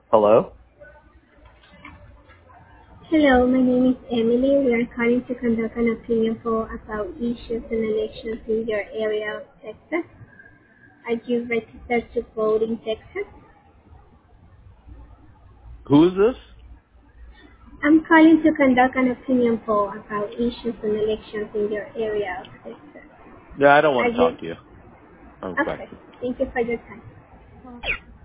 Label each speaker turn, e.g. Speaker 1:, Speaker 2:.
Speaker 1: Hello?
Speaker 2: Hello, my name is Emily. We are calling to conduct an opinion poll about issues and elections in your area of Texas. Are you registered to vote in Texas?
Speaker 1: Who is this?
Speaker 2: I'm calling to conduct an opinion poll about issues and elections in your area of Texas.
Speaker 1: Yeah, I don't
Speaker 2: Are
Speaker 1: want to
Speaker 2: you?
Speaker 1: talk to you. I'm
Speaker 2: Okay,
Speaker 1: affected.
Speaker 2: thank you for your time.